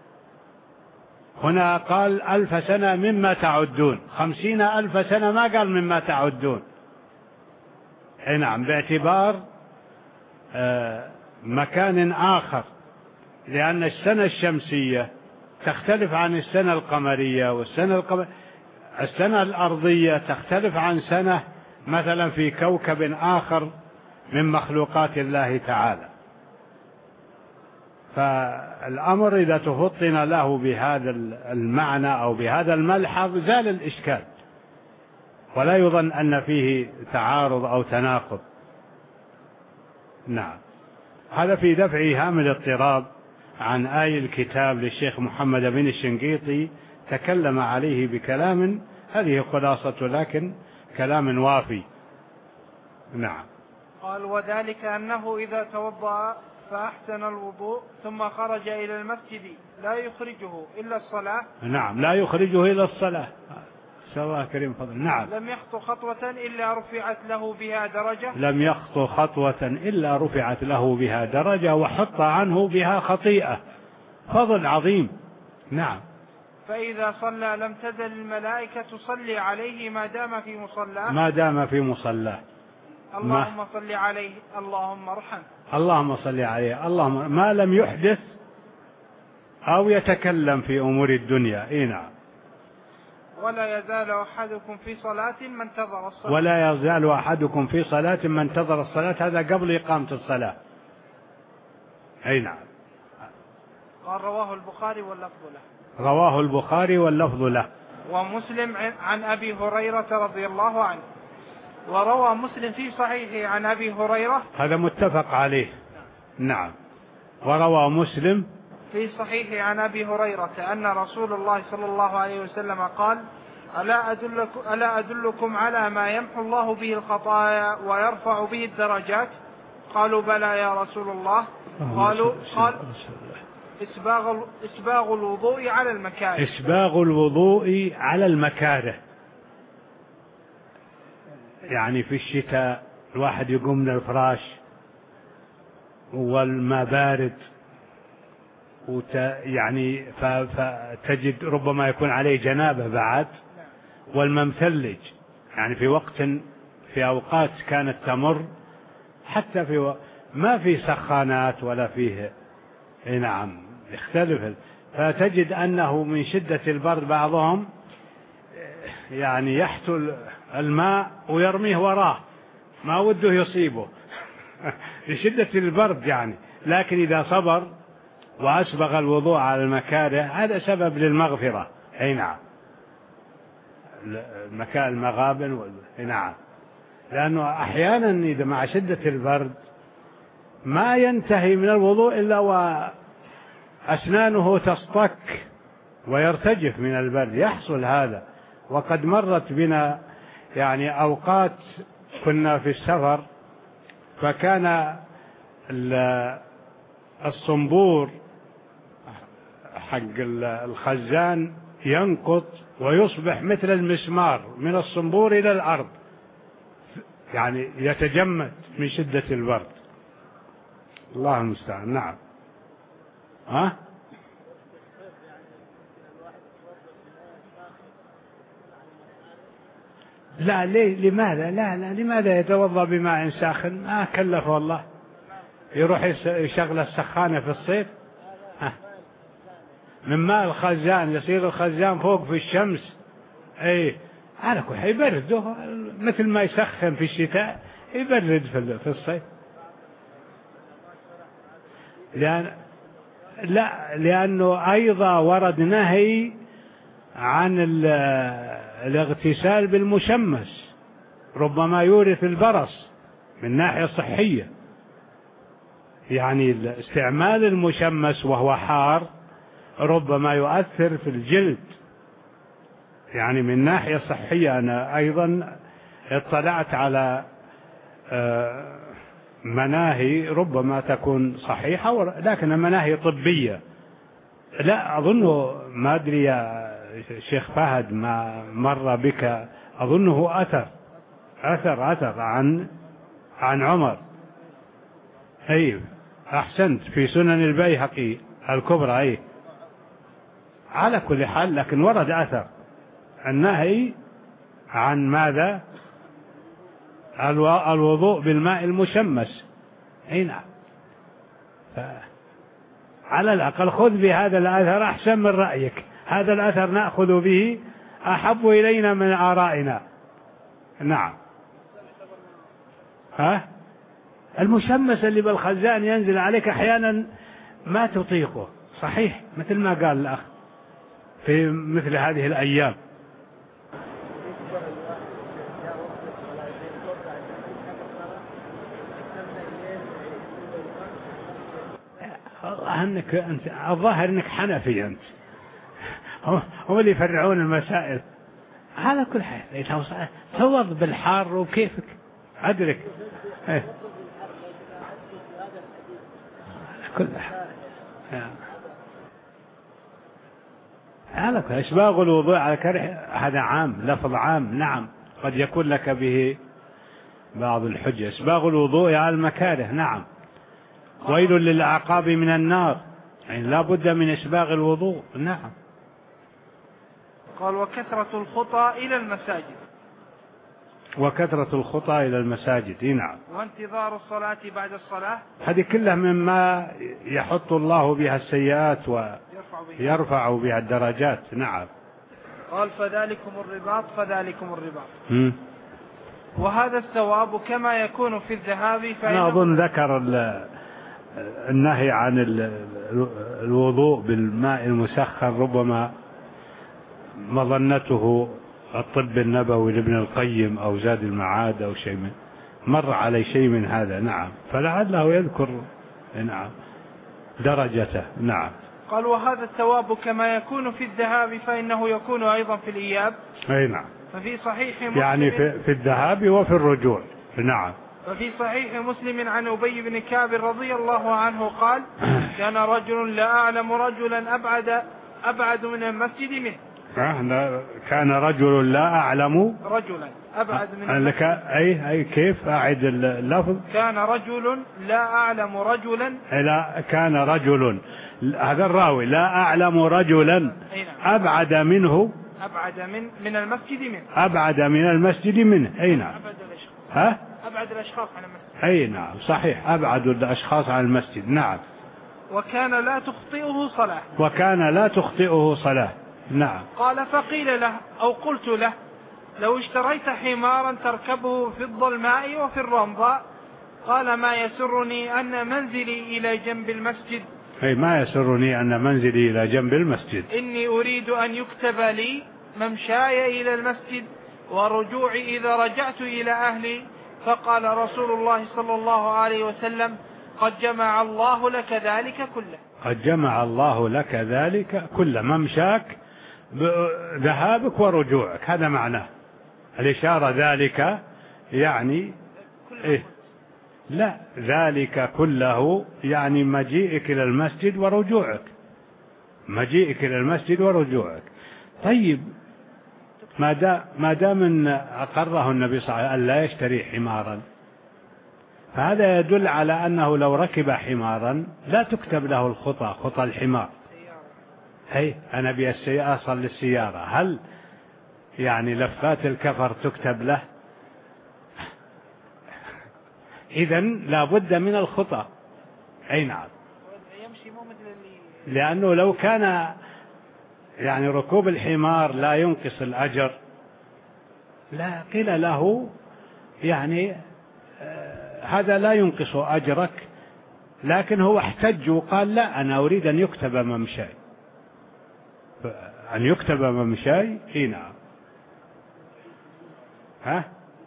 S1: هنا قال ألف سنة مما تعدون، خمسين ألف سنة ما قال مما تعدون. أي نعم، باعتبار آه مكان آخر، لأن السنة الشمسية تختلف عن السنة القمرية، والسنة القمر... السنة الأرضية تختلف عن سنة مثلا في كوكب آخر من مخلوقات الله تعالى. فالأمر إذا تفطن له بهذا المعنى أو بهذا الملحظ زال الإشكال، ولا يظن أن فيه تعارض أو تناقض. نعم، هذا في دفع هام الاضطراب عن آي الكتاب للشيخ محمد بن الشنقيطي، تكلم عليه بكلام هذه خلاصة، لكن كلام وافي. نعم،
S2: قال وذلك أنه إذا توضأ فأحسن الوضوء ثم خرج إلى المسجد لا يخرجه إلا الصلاة.
S1: نعم، لا يخرجه إلا الصلاة. الله كريم فضل. نعم،
S2: لم يخطو خطوة إلا رفعت له بها درجة.
S1: لم يخطو خطوة إلا رفعت له بها درجة وحط عنه بها خطيئة. فضل عظيم. نعم،
S2: فإذا صلى لم تزل الملائكة تصلي عليه ما دام في مصلاه
S1: ما دام في مصلاه.
S2: اللهم صل عليه اللهم ارحم.
S1: اللهم صل عليه اللهم، ما لم يحدث أو يتكلم في أمور الدنيا. إيه نعم.
S2: ولا يزال أحدكم في صلاة ما انتظر الصلاة.
S1: ولا يزال أحدكم في صلاة ما انتظر الصلاة، هذا قبل إقامة الصلاة. أي نعم.
S2: قال رواه البخاري واللفظ له.
S1: رواه البخاري واللفظ له.
S2: ومسلم عن أبي هريرة رضي الله عنه. وروى مسلم في صحيحه عن أبي هريرة، هذا
S1: متفق عليه. نعم، وروى مسلم
S2: في صحيحه عن أبي هريرة أن رسول الله صلى الله عليه وسلم قال ألا أدلكم, ألا أدلكم على ما يمحو الله به الخطايا ويرفع به الدرجات؟ قالوا بلى يا رسول الله. قالوا قال إسباغ, إسباغ الوضوء على المكاره.
S1: إسباغ الوضوء على المكاره، يعني في الشتاء الواحد يقوم من الفراش والماء بارد، وت يعني فتجد ربما يكون عليه جنابه بعد، والماء مثلج، يعني في وقت في أوقات كانت تمر حتى في و... ما في سخانات ولا فيه. نعم، يختلف، فتجد أنه من شدة البرد بعضهم يعني يحتل الماء ويرميه وراه، ما وده يصيبه لشدة البرد يعني. لكن إذا صبر وأسبغ الوضوء على المكاره هذا سبب للمغفرة. أي نعم، مكان المغابن و... نعم، لأنه أحيانا إذا مع شدة البرد ما ينتهي من الوضوء إلا وأسنانه تصطك ويرتجف من البرد، يحصل هذا. وقد مرت بنا يعني أوقات كنا في السفر، فكان الصنبور حق الخزان ينقط ويصبح مثل المسمار من الصنبور إلى الأرض، يعني يتجمد من شدة البرد. الله المستعان. نعم. ها؟ لا ليه؟ لماذا؟ لا لا لماذا يتوضأ بماء ساخن؟ ما كلفه الله يروح يشغل السخانة في الصيف. ها. من ماء الخزان يصير الخزان فوق في الشمس. اي على كل حال يبرده مثل ما يسخن في الشتاء يبرد في الصيف. لأن لا لأنه أيضا ورد نهي عن الاغتسال بالمشمس، ربما يورث البرص من ناحية صحية. يعني استعمال المشمس وهو حار ربما يؤثر في الجلد، يعني من ناحية صحية. أنا أيضا اطلعت على مناهي ربما تكون صحيحة لكن مناهي طبية. لا أظنه، ما أدري يا شيخ فهد ما مر بك، أظنه أثر أثر أثر عن عن عمر. أي أحسنت، في سنن البيهقي الكبرى. أي على كل حال لكن ورد أثر النهي عن ماذا؟ الوضوء بالماء المشمس. أي نعم. على الأقل خذ بهذا الأثر أحسن من رأيك. هذا الأثر نأخذ به، أحب إلينا من آرائنا. نعم. ها؟ المشمس اللي بالخزان ينزل عليك أحيانا ما تطيقه، صحيح مثل ما قال الأخ في مثل هذه الأيام. أنك أنت الظاهر أنك حنفي أنت، هم اللي يفرعون المسائل. على كل حال توض بالحار وكيفك أدرك. إيه. كل حال على كل إسباغ الوضوء على كره هذا عام، لفظ عام. نعم قد يكون لك به بعض الحجة. إسباغ الوضوء على المكاره. نعم. ويل للأعقاب من النار، يعني لا بد من إسباغ الوضوء. نعم.
S2: قال وكثرة الخطى إلى المساجد.
S1: وكثرة الخطى إلى المساجد. نعم.
S2: وانتظار الصلاة بعد الصلاة.
S1: هذه كلها مما يحط الله بها السيئات ويرفع بها الدرجات. نعم.
S2: قال فذلكم الرباط فذلكم الرباط.
S1: م.
S2: وهذا الثواب كما يكون في الذهاب.
S1: أنا أظن ذكر النهي عن الوضوء بالماء المسخن ربما مظنته الطب النبوي لابن القيم أو زاد المعاد أو شيء من مر علي شيء من هذا. نعم. فلعله يذكر نعم درجته. نعم.
S2: قال وهذا الثواب كما يكون في الذهاب فإنه يكون أيضا في الإياب.
S1: أي نعم.
S2: ففي صحيح مسلم
S1: يعني في, في الذهاب وفي الرجوع. نعم.
S2: ففي صحيح مسلم عن أبي بن كعب رضي الله عنه قال كان رجل لا أعلم رجلا أبعد أبعد من المسجد منه.
S1: كان رجل لا أعلم
S2: رجلا أبعد من
S1: المسجد. أي أي كيف أعد اللفظ؟
S2: كان رجل لا أعلم رجلا.
S1: لا كان رجل، هذا الراوي لا أعلم رجلا أبعد منه
S2: أبعد من من المسجد منه
S1: أبعد من المسجد منه. أي نعم. ها؟
S2: أبعد الأشخاص عن المسجد.
S1: أي نعم صحيح، أبعد الأشخاص عن المسجد. نعم.
S2: وكان لا تخطئه صلاة.
S1: وكان لا تخطئه صلاة. نعم.
S2: قال فقيل له أو قلت له لو اشتريت حمارا تركبه في الظلماء وفي الرمضاء. قال ما يسرني أن منزلي إلى جنب المسجد.
S1: أي ما يسرني أن منزلي إلى جنب المسجد.
S2: إني أريد أن يكتب لي ممشاي إلى المسجد ورجوعي إذا رجعت إلى أهلي. فقال رسول الله صلى الله عليه وسلم قد جمع الله لك ذلك كله.
S1: قد جمع الله لك ذلك كله، ممشاك ذهابك ورجوعك، هذا معناه الإشارة. ذلك يعني إيه؟ لا ذلك كله يعني مجيئك إلى المسجد ورجوعك، مجيئك إلى المسجد ورجوعك. طيب ما دام ما دام ان أقره النبي صلى الله عليه وسلم أن لا يشتري حمارا، فهذا يدل على أنه لو ركب حمارا لا تكتب له الخطى، خطى الحمار. أي أنا أبي أصل للسيارة، هل يعني لفات الكفر تكتب له؟ إذن لا بد من الخطى. أي نعم، لأنه لو كان يعني ركوب الحمار لا ينقص الأجر لا قيل له يعني هذا لا ينقص أجرك، لكن هو احتج وقال لا أنا أريد أن يكتب ممشاي، أن يكتب ممشاي. إيه نعم. ها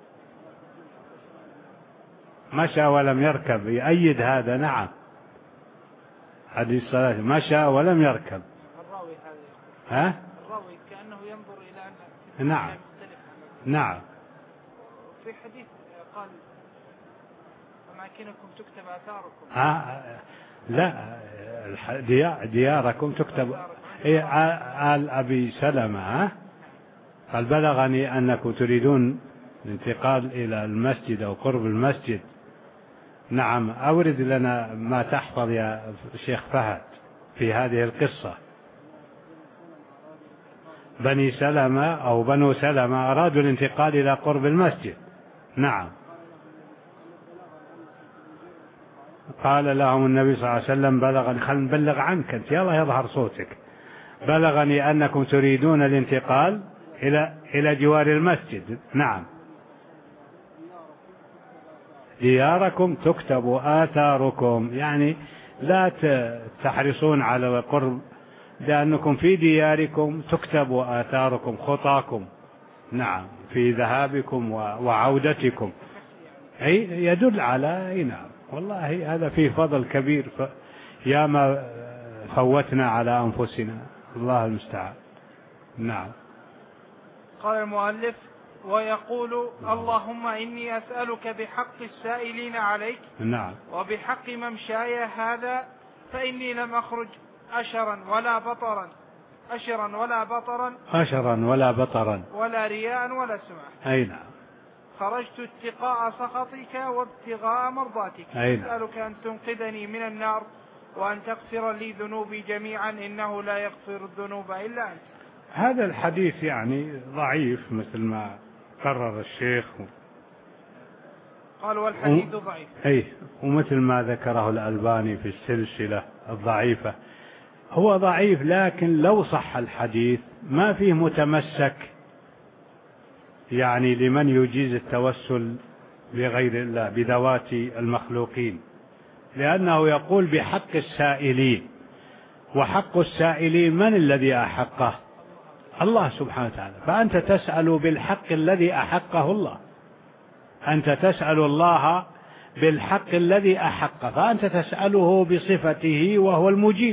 S1: مشى ولم يركب يؤيد هذا. نعم، حديث الصلاة مشى ولم يركب.
S2: الراوي هذا
S1: ها
S2: الراوي كأنه ينظر إلى أن
S1: نعم نعم.
S2: في حديث قال أماكنكم تكتب آثاركم.
S1: ها لا دياركم تكتب. إيه آل أبي سلمة قال بلغني أنكم تريدون الانتقال إلى المسجد أو قرب المسجد. نعم، أورد لنا ما تحفظ يا شيخ فهد في هذه القصة. بني سلمة أو بنو سلمة أرادوا الانتقال إلى قرب المسجد. نعم، قال لهم النبي صلى الله عليه وسلم بلغني، خل نبلغ عنك أنت يلا يظهر صوتك، بلغني أنكم تريدون الانتقال إلى إلى جوار المسجد. نعم، دياركم تكتب آثاركم، يعني لا تحرصون على القرب لأنكم في دياركم تكتب آثاركم خطاكم. نعم، في ذهابكم وعودتكم. أي يدل على أي نعم، والله هذا فيه فضل كبير، ف... يا ما فوتنا على أنفسنا، الله المستعان. نعم.
S2: قال المؤلف ويقول اللهم إني أسألك بحق السائلين عليك.
S1: نعم.
S2: وبحق ممشاي هذا فإني لم أخرج أشرا ولا بطرا أشرا ولا بطرا
S1: أشرا ولا بطرا
S2: ولا رياء ولا سمعة.
S1: أي نعم.
S2: خرجت اتقاء سخطك وابتغاء مرضاتك. أسألك أن تنقذني من النار وأن تغفر لي ذنوبي جميعا إنه لا يغفر الذنوب إلا أنت.
S1: هذا الحديث يعني ضعيف مثل ما قرر الشيخ،
S2: قال والحديث ضعيف.
S1: أي ومثل ما ذكره الألباني في السلسلة الضعيفة، هو ضعيف، لكن لو صح الحديث ما فيه متمسك يعني لمن يجيز التوسل بغير الله بذوات المخلوقين، لأنه يقول بحق السائلين، وحق السائلين من الذي أحقه؟ الله سبحانه وتعالى. فأنت تسأل بالحق الذي أحقه الله، أنت تسأل الله بالحق الذي أحقه، فأنت تسأله بصفته وهو المجيب.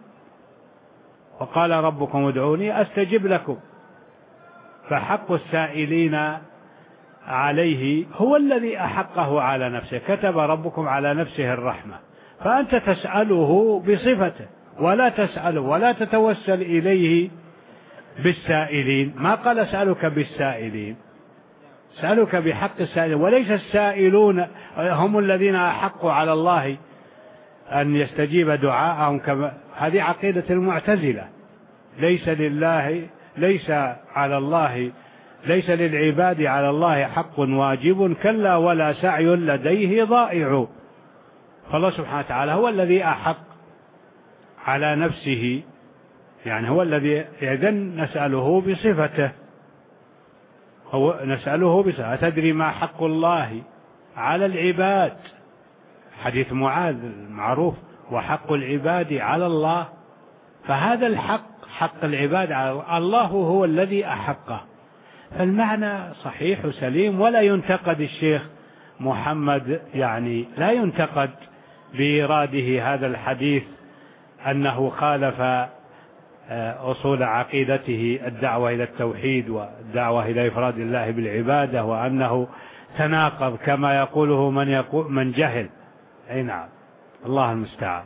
S1: وقال ربكم ادعوني أستجب لكم، فحق السائلين عليه هو الذي أحقه على نفسه، كتب ربكم على نفسه الرحمة، فأنت تسأله بصفته ولا تسأله ولا تتوسل إليه بالسائلين. ما قال أسألك بالسائلين، سألك بحق السائلين، وليس السائلون هم الذين أحقوا على الله أن يستجيب دعاءهم، كما هذه عقيدة المعتزلة. ليس لله ليس على الله ليس للعباد على الله حق واجب كلا ولا سعي لديه ضائع. فالله سبحانه وتعالى هو الذي أحق على نفسه، يعني هو الذي إذن نسأله بصفته، هو نسأله بصفته. تدري ما حق الله على العباد؟ حديث معاذ المعروف، وحق العباد على الله، فهذا الحق حق العباد على الله هو الذي أحقه. فالمعنى صحيح وسليم، ولا ينتقد الشيخ محمد، يعني لا ينتقد بإراده هذا الحديث أنه خالف أصول عقيدته الدعوة إلى التوحيد والدعوة إلى إفراد الله بالعبادة، وأنه تناقض كما يقوله من يقول من جهل. أي نعم، الله المستعان.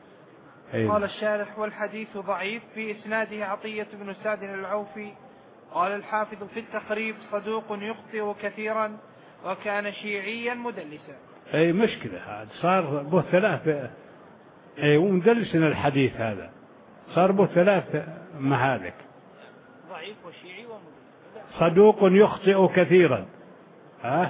S2: قال الشارح والحديث ضعيف، في إسناده عطية بن سعد العوفي قال الحافظ في التقريب صدوق يخطئ كثيرا وكان شيعيا مدلسا.
S1: أي مشكلة هذا صار به ثلاث، أي ومدلسنا الحديث هذا صار به ثلاث مهالك،
S2: ضعيف وشيعي ومدلس.
S1: صدوق يخطئ كثيرا، ها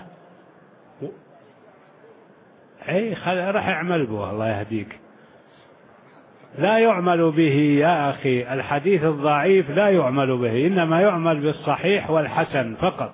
S1: أي خل راح يعمل به الله يهديك. لا يعمل به يا أخي، الحديث الضعيف لا يعمل به، إنما يعمل بالصحيح والحسن فقط.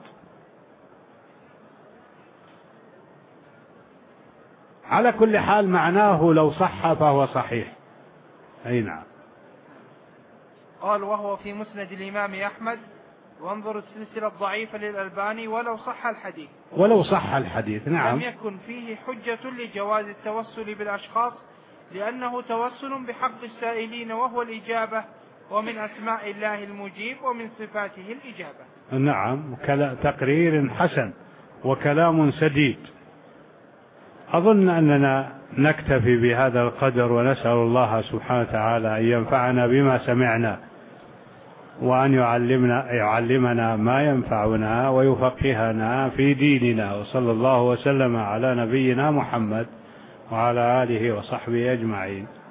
S1: على كل حال معناه لو صح فهو صحيح. أي نعم.
S2: قال وهو في مسند الإمام أحمد، وانظر السلسلة الضعيفة للألباني ولو صح الحديث.
S1: ولو صح الحديث نعم.
S2: لم يكن فيه حجة لجواز التوسل بالأشخاص، لأنه توسل بحق السائلين وهو الإجابة، ومن أسماء الله المجيب ومن صفاته الإجابة.
S1: نعم، تقرير حسن وكلام سديد. أظن أننا نكتفي بهذا القدر، ونسأل الله سبحانه وتعالى أن ينفعنا بما سمعنا، وأن يعلمنا يعلمنا ما ينفعنا ويفقهنا في ديننا. وصلى الله وسلم على نبينا محمد وعلى آله وصحبه أجمعين.